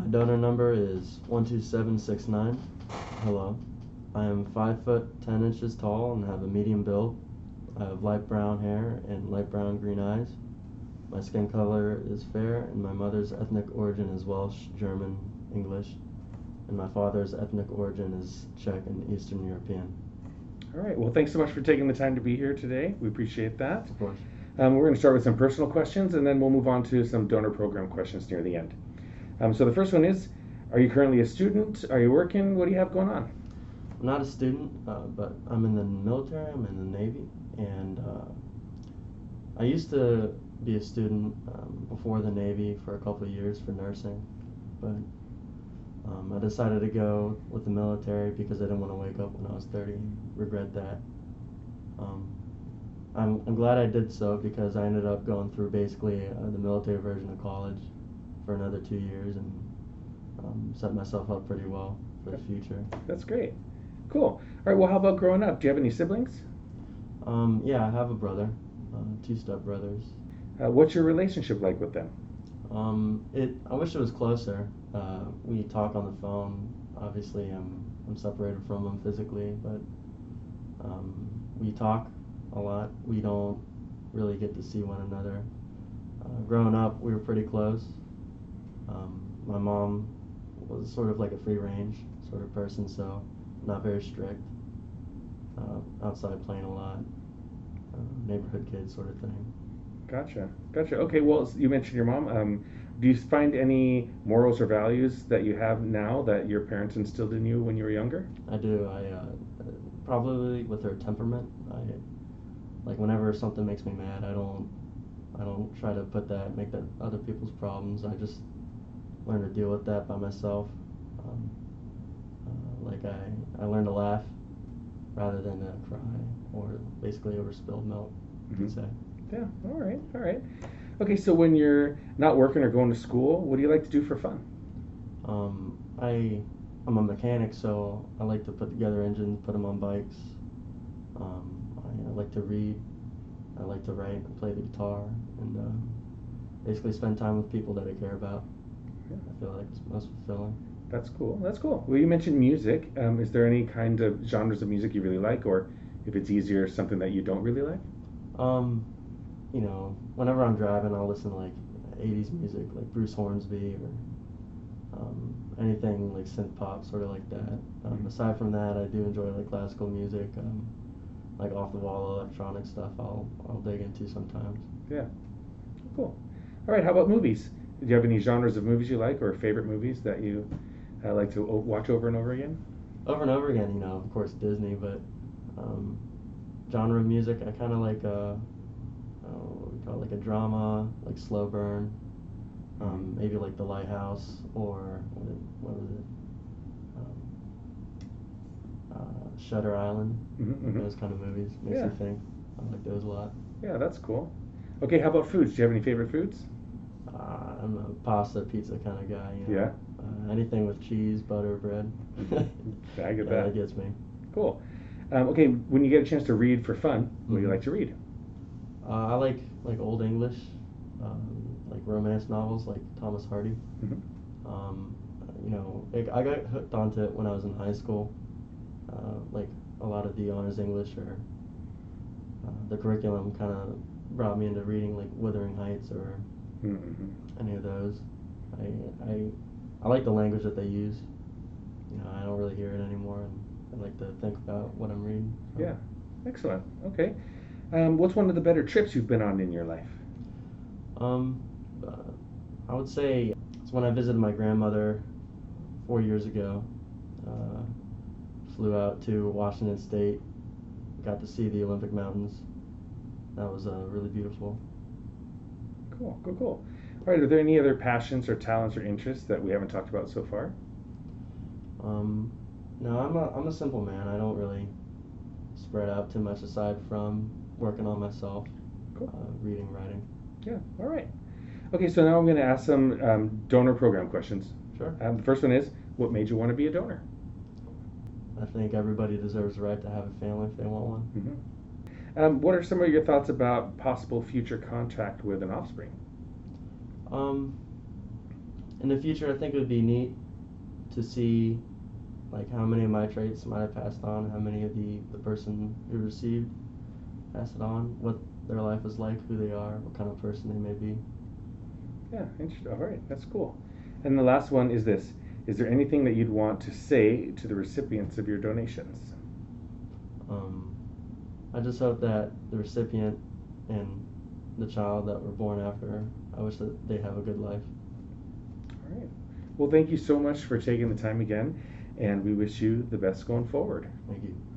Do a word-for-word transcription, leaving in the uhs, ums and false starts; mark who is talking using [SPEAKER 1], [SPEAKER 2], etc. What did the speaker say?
[SPEAKER 1] My donor number is one two seven six nine. Hello. I am five foot ten inches tall and have a medium build. I have light brown hair and light brown green eyes. My skin color is fair, and my mother's ethnic origin is Welsh, German, English, and my father's ethnic origin is Czech and Eastern European.
[SPEAKER 2] All right. Well, thanks so much for taking the time to be here today. We appreciate that.
[SPEAKER 1] Of course.
[SPEAKER 2] Um, we're going to start with some personal questions, and then we'll move on to some donor program questions near the end. Um, so the first one is, are you currently a student? Are you working? What do you have going on?
[SPEAKER 1] I'm not a student, uh, but I'm in the military. I'm in the Navy, and uh, I used to be a student um, before the Navy for a couple of years for nursing, but um, I decided to go with the military because I didn't want to wake up when I was thirty. Regret that. Um, I'm, I'm glad I did so because I ended up going through basically uh, the military version of college for another two years and um, set myself up pretty well for the future.
[SPEAKER 2] That's great. Cool. All right. Well, how about growing up? Do you have any siblings?
[SPEAKER 1] Um, yeah, I have a brother, uh, two step brothers.
[SPEAKER 2] Uh, what's your relationship like with them?
[SPEAKER 1] Um, it. I wish it was closer. Uh, we talk on the phone. Obviously, I'm I'm separated from them physically, but um, we talk a lot. We don't really get to see one another. Uh, growing up, we were pretty close. Um, my mom was sort of like a free range sort of person, so not very strict. Uh, outside playing a lot, uh, neighborhood kid sort of thing.
[SPEAKER 2] Gotcha. Gotcha. Okay. Well, you mentioned your mom. Um, do you find any morals or values that you have now that your parents instilled in you when you were younger?
[SPEAKER 1] I do. I uh, probably with her temperament. I like whenever something makes me mad. I don't. I don't try to put that make that other people's problems. I just learn to deal with that by myself. Um, uh, like I, I learn to laugh rather than to cry or basically over spilled milk. You could
[SPEAKER 2] Mhm.
[SPEAKER 1] say.
[SPEAKER 2] Yeah. All right. All right. Okay. So when you're not working or going to school, what do you like to do for fun?
[SPEAKER 1] Um, I I'm a mechanic, so I like to put together engines, put them on bikes. Um, I, I like to read. I like to write and play the guitar, and uh, basically spend time with people that I care about.
[SPEAKER 2] Yeah.
[SPEAKER 1] I feel like it's most fulfilling.
[SPEAKER 2] That's cool. That's cool. Well, you mentioned music. Um, is there any kind of genres of music you really like, or if it's easier, something that you don't really like?
[SPEAKER 1] Um, you know, whenever I'm driving, I'll listen to like eighties music, like Bruce Hornsby or um, anything like synth pop, sort of like that. Um,
[SPEAKER 2] Mhm.
[SPEAKER 1] aside from that, I do enjoy like classical music, um, like off the wall electronic stuff. I'll I'll dig into sometimes.
[SPEAKER 2] Yeah. Cool. All right. How about movies? Do you have any genres of movies you like, or favorite movies that you uh, like to o- watch over and over again?
[SPEAKER 1] Over and over again, you know, of course Disney, but um, genre of music, I kind of like uh, uh, what we call it, like a drama, like slow burn, um, maybe like The Lighthouse or what, it, what was it, um, uh, Shutter Island,
[SPEAKER 2] Mm-hmm.
[SPEAKER 1] those kind of movies. Makes
[SPEAKER 2] Yeah.
[SPEAKER 1] you think. I like those a lot.
[SPEAKER 2] Yeah, that's cool. Okay. How about foods? Do you have any favorite foods?
[SPEAKER 1] Uh, I'm a pasta, pizza kind of guy. You know?
[SPEAKER 2] Yeah.
[SPEAKER 1] Uh, anything with cheese, butter, bread.
[SPEAKER 2] I get
[SPEAKER 1] yeah,
[SPEAKER 2] that.
[SPEAKER 1] that gets me.
[SPEAKER 2] Cool. Um, okay. When you get a chance to read for fun, what do you
[SPEAKER 1] Mhm.
[SPEAKER 2] like to read?
[SPEAKER 1] Uh, I like like old English, um, like romance novels, like Thomas Hardy.
[SPEAKER 2] Mm-hmm.
[SPEAKER 1] Um, you know, like, I got hooked onto it when I was in high school. Uh, like a lot of the honors English or uh, the curriculum kind of brought me into reading like Wuthering Heights or
[SPEAKER 2] Mm-hmm.
[SPEAKER 1] any of those. I I I like the language that they use. You know, I don't really hear it anymore, and I like to think about what I'm reading. So.
[SPEAKER 2] Yeah. Excellent. Okay. Um, what's one of the better trips you've been on in your life?
[SPEAKER 1] Um, uh, I would say it's when I visited my grandmother four years ago. Uh, flew out to Washington State, got to see the Olympic Mountains. That was uh, really beautiful.
[SPEAKER 2] Cool. Cool. Cool. All right. Are there any other passions or talents or interests that we haven't talked about so far?
[SPEAKER 1] Um, no, I'm a I'm a simple man. I don't really spread out too much aside from working on myself,
[SPEAKER 2] Cool.
[SPEAKER 1] uh, reading, writing.
[SPEAKER 2] Yeah. All right. Okay. So now I'm going to ask some um, donor program questions.
[SPEAKER 1] Sure.
[SPEAKER 2] Um, the first one is, what made you want to be a donor?
[SPEAKER 1] I think everybody deserves the right to have a family if they want one.
[SPEAKER 2] Mm-hmm. Um, what are some of your thoughts about possible future contact with an offspring?
[SPEAKER 1] Um, in the future, I think it would be neat to see like how many of my traits might have passed on, how many of the the person who received passed it on, what their life is like, who they are, what kind of person they may be.
[SPEAKER 2] Yeah, interesting. All right, that's cool. And the last one is this: is there anything that you'd want to say to the recipients of your donations?
[SPEAKER 1] Um, I just hope that the recipient and the child that were born after, I wish that they have a good life.
[SPEAKER 2] All right. Well, thank you so much for taking the time again, and we wish you the best going forward.
[SPEAKER 1] Thank you.